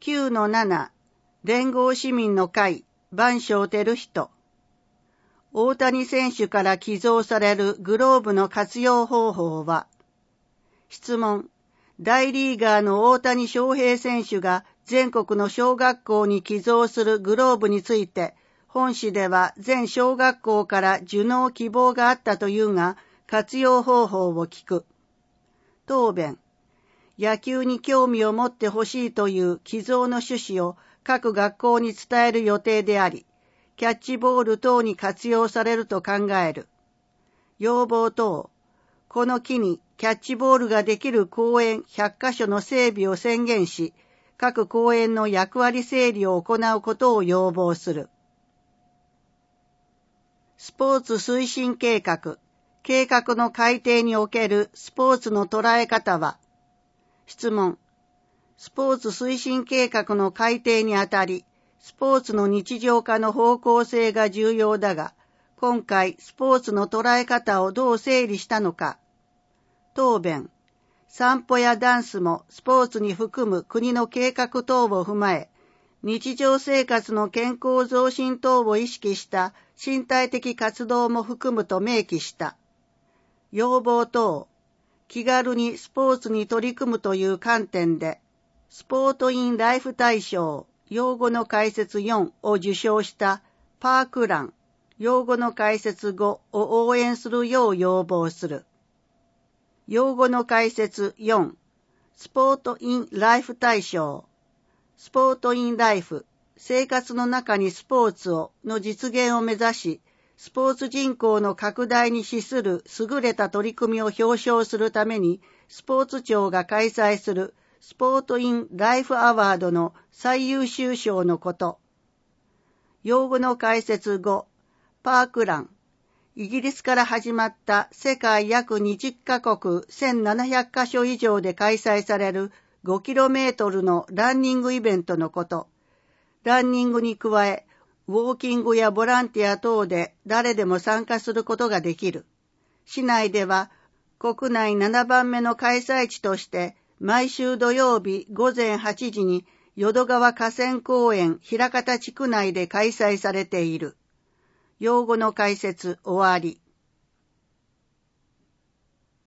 9-7 連合市民の会番匠照人。大谷選手から寄贈されるグローブの活用方法は？質問。大リーガーの大谷翔平選手が全国の小学校に寄贈するグローブについて、本誌では全小学校から受納希望があったというが、活用方法を聞く。答弁。野球に興味を持ってほしいという寄贈の趣旨を各学校に伝える予定であり、キャッチボール等に活用されると考える。要望等。この機にキャッチボールができる公園100カ所の整備を宣言し、各公園の役割整理を行うことを要望する。スポーツ推進計画。計画の改定におけるスポーツの捉え方は？質問。スポーツ推進計画の改定にあたり、スポーツの日常化の方向性が重要だが、今回スポーツの捉え方をどう整理したのか。答弁。散歩やダンスもスポーツに含む国の計画等を踏まえ、日常生活の健康増進等を意識した身体的活動も含むと明記した。要望等。気軽にスポーツに取り組むという観点で、スポートインライフ大賞用語の解説4を受賞したパークラン用語の解説5を応援するよう要望する。用語の解説4、スポートインライフ大賞。スポートインライフ、生活の中にスポーツをの実現を目指し、スポーツ人口の拡大に資する優れた取り組みを表彰するために、スポーツ庁が開催するスポートインライフアワードの最優秀賞のこと。用語の解説5、パークラン。イギリスから始まった世界約20カ国1700カ所以上で開催される 5km のランニングイベントのこと。ランニングに加え、ウォーキングやボランティア等で誰でも参加することができる。市内では国内7番目の開催地として毎週土曜日午前8時に淀川河川公園枚方地区内で開催されている。用語の解説終わり。